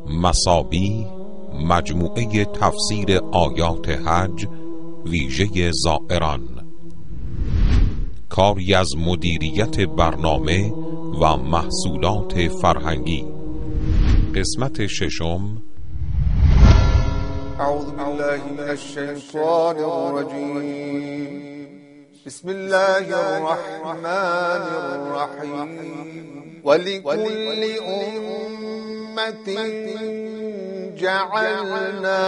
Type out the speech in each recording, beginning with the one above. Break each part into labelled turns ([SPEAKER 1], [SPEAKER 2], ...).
[SPEAKER 1] مثابی، مجموعه تفسیر آیات حج ویژه زائران، کاری از مدیریت برنامه و محصولات فرهنگی. قسمت ششم.
[SPEAKER 2] اعوذ بالله من الشیطان الرجیم. بسم الله الرحمن الرحیم. ولكل أمة جعلنا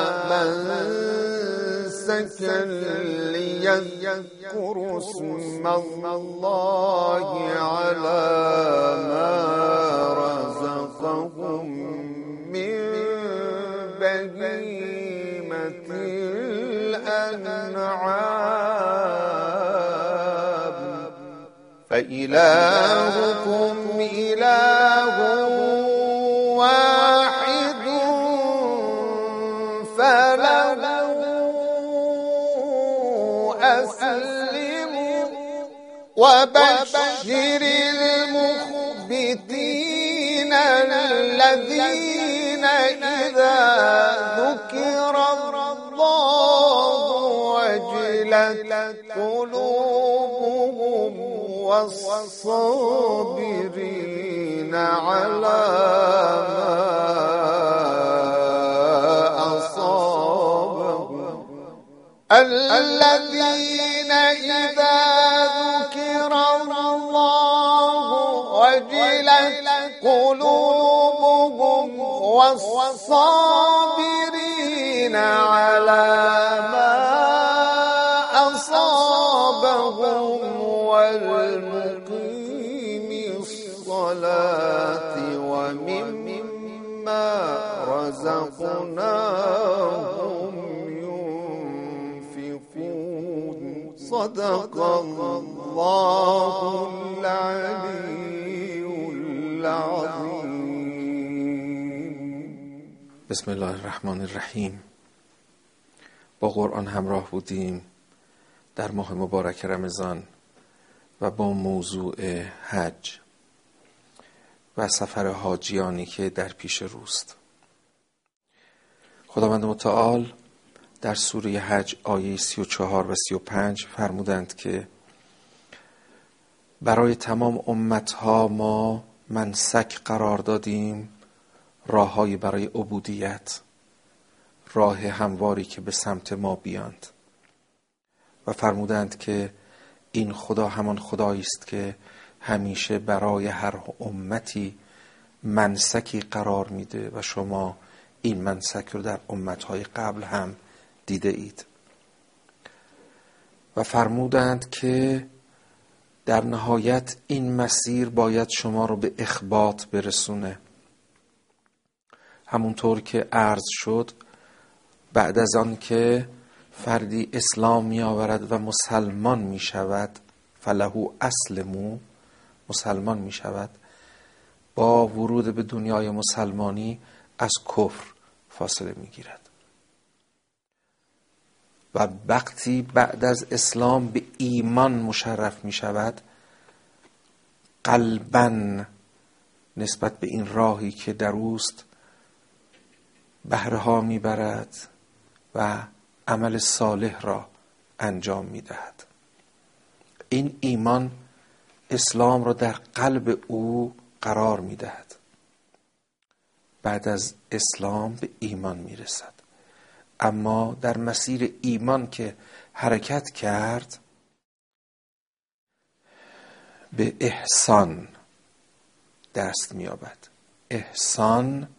[SPEAKER 2] منسكا ليذكروا اسم الله على ما رزقهم من بهيمة الأنعام فإلهكم إله واحد فله أسلموا وبشر المخبتين الذين إذا ذكر الله وجلت قلوبهم والصابرين على ما أصابهم الذين إذا ذكر الله وجلت قلوبهم والصابرين على ما أصابهم والمقيم الصلاة ومما رزقناهم ينفقون. صدق الله العلي العظيم.
[SPEAKER 3] بسم الله الرحمن الرحیم. با قرآن همراه بودیم در ماه مبارک رمضان و با موضوع حج و سفر حاجیانی که در پیش روست. خداوند متعال در سوره حج آیه 34 و 35 فرمودند که برای تمام امتها ما منسک قرار دادیم، راه‌هایی برای عبودیت، راه همواری که به سمت ما بیاند. و فرمودند که این خدا همان خدایی است که همیشه برای هر امتی منسکی قرار میده و شما این منسک رو در امتهای قبل هم دیده اید. و فرمودند که در نهایت این مسیر باید شما رو به اخبات برسونه. همونطور که عرض شد، بعد از آن که فردی اسلام می آورد و مسلمان می شود، فلهو اسلمو، مسلمان می شود، با ورود به دنیای مسلمانی از کفر فاصله می گیرد و وقتی بعد از اسلام به ایمان مشرف می شود، قلباً نسبت به این راهی که در اوست بهره ها می برد و عمل صالح را انجام می دهد. این ایمان اسلام را در قلب او قرار می دهد. بعد از اسلام به ایمان می رسد. اما در مسیر ایمان که حرکت کرد، به احسان دست می یابد. احسان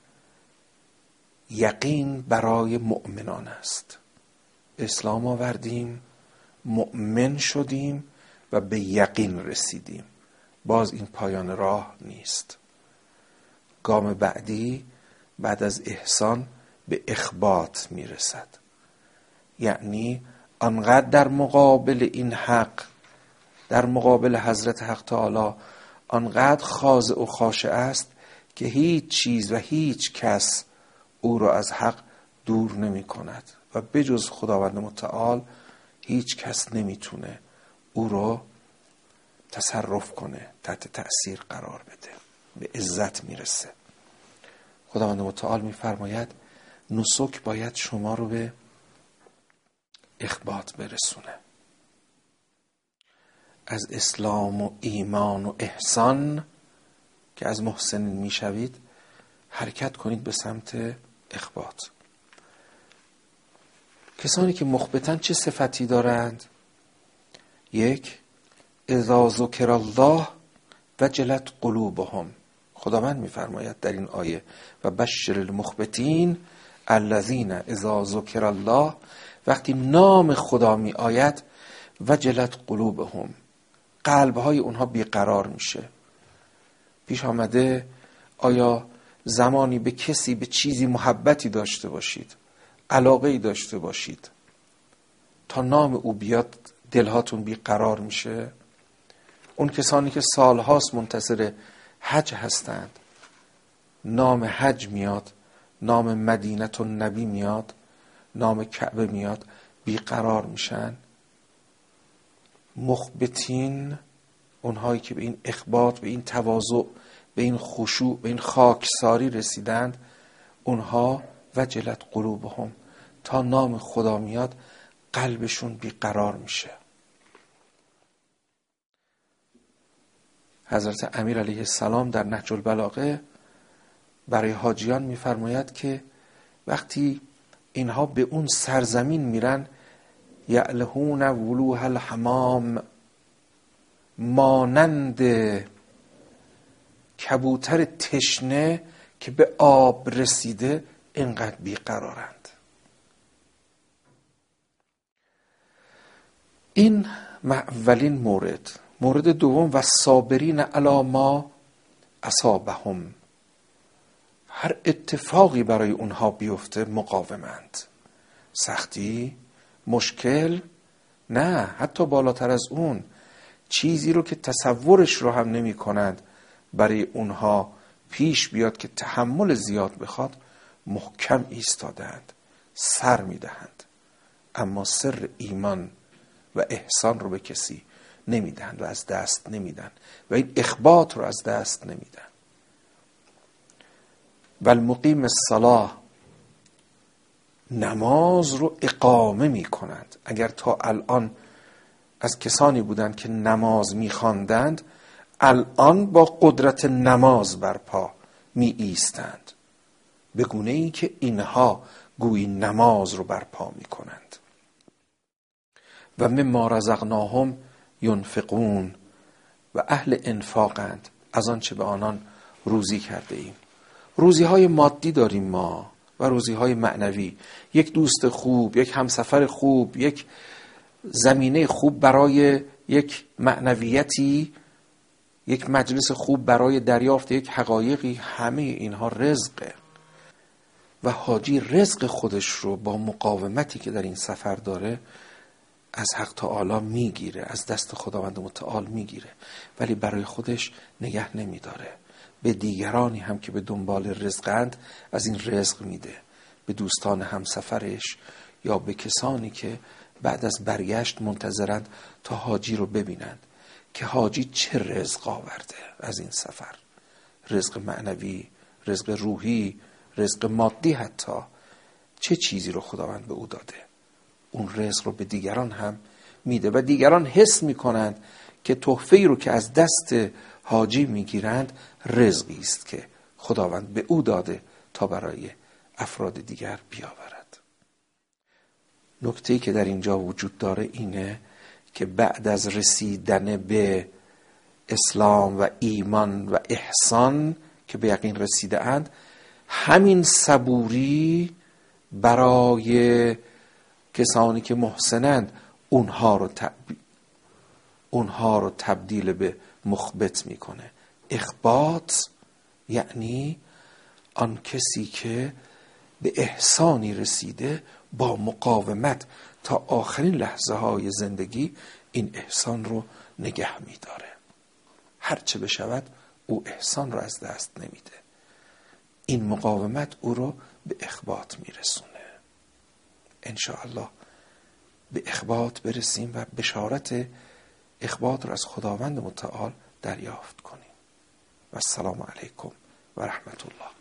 [SPEAKER 3] یقین برای مؤمنان است. اسلام آوردیم، مؤمن شدیم و به یقین رسیدیم. باز این پایان راه نیست. گام بعدی بعد از احسان به اخبات میرسد. یعنی آنقدر در مقابل این حق، در مقابل حضرت حق تعالی آنقدر خاضع و خاشع است که هیچ چیز و هیچ کس او را از حق دور نمی کند و بجز خداوند متعال هیچ کس نمیتونه او را تصرف کنه، تحت تأثیر قرار بده، به عزت میرسه. خداوند متعال میفرماید نسک باید شما رو به اخبات برسونه. از اسلام و ایمان و احسان که از محسنین میشوید حرکت کنید به سمت اخبات. کسانی که مخبتن چه صفتی دارند؟ یک، اذا ذکر الله وجلت قلوبهم. خداوند میفرماید در این آیه و بشر المخبتین الذین اذا ذکر الله، وقتی نام خدا می آید وجلت قلوبهم، قلبهای اونها بیقرار میشه. پیش آمده آیا زمانی به کسی به چیزی محبتی داشته باشید، علاقه‌ای داشته باشید، تا نام او بیاد دلهاتون بیقرار میشه؟ اون کسانی که سالهاست منتظر حج هستند، نام حج میاد، نام مدینه النبی میاد، نام کعبه میاد، بیقرار میشن. مخبتین، اونهایی که به این اخبات، به این تواضع، به این خشوع، به این خاکساری رسیدند، اونها وجلت قلوبهم، تا نام خدا میاد قلبشون بیقرار میشه. حضرت امیر علیه السلام در نهج البلاغه برای حاجیان میفرماید که وقتی اینها به اون سرزمین میرن، یعلهون ولوح الحمام، مانند کبوتر تشنه که به آب رسیده اینقدر بیقرارند. این اولین مورد. مورد دوم و صابرین علی ما اصابهم، هر اتفاقی برای اونها بیفته مقاومند. سختی، مشکل، نه، حتی بالاتر از اون، چیزی رو که تصورش رو هم نمی کنند برای اونها پیش بیاد که تحمل زیاد بخواد، محکم ایستادند، سر می دهند، اما سر ایمان و احسان رو به کسی نمی دهند و از دست نمی دهند و این اخبات رو از دست نمی دهند. و المقیم الصلاة، نماز رو اقامه می کنند. اگر تا الان از کسانی بودند که نماز می خواندند، الان با قدرت نماز برپا می ایستند، به گونه ای که اینها گویی نماز رو برپا می کنند. و مما رزقناهم ینفقون، و اهل انفاقند، از آن چه به آنان روزی کرده ایم. روزی های مادی داریم ما و روزی های معنوی. یک دوست خوب، یک همسفر خوب، یک زمینه خوب برای یک معنویتی، یک مجلس خوب برای دریافت یک حقایقی، همه اینها رزقه. و حاجی رزق خودش رو با مقاومتی که در این سفر داره از حق تعالی میگیره، از دست خداوند متعال میگیره، ولی برای خودش نگه نمیداره. به دیگرانی هم که به دنبال رزقند از این رزق میده، به دوستان همسفرش یا به کسانی که بعد از برگشت منتظرند تا حاجی رو ببینند که حاجی چه رزق آورده از این سفر. رزق معنوی، رزق روحی، رزق مادی، حتی چه چیزی رو خداوند به او داده. اون رزق رو به دیگران هم میده و دیگران حس میکنند که تحفه‌ای رو که از دست حاجی میگیرند رزقی است که خداوند به او داده تا برای افراد دیگر بیاورد. نکته‌ای که در اینجا وجود داره اینه که بعد از رسیدن به اسلام و ایمان و احسان که به یقین رسیده اند، همین صبوری برای کسانی که محسنند اونها رو تبدیل به مخبت میکنه. اخبات یعنی آن کسی که به احسانی رسیده با مقاومت تا آخرین لحظه های زندگی این احسان رو نگه میداره. هرچه بشود او احسان رو از دست نمیده. این مقاومت او رو به اخبات میرسونه. انشاءالله به اخبات برسیم و بشارت اخبات رو از خداوند متعال دریافت کنیم. و السلام علیکم و رحمت الله.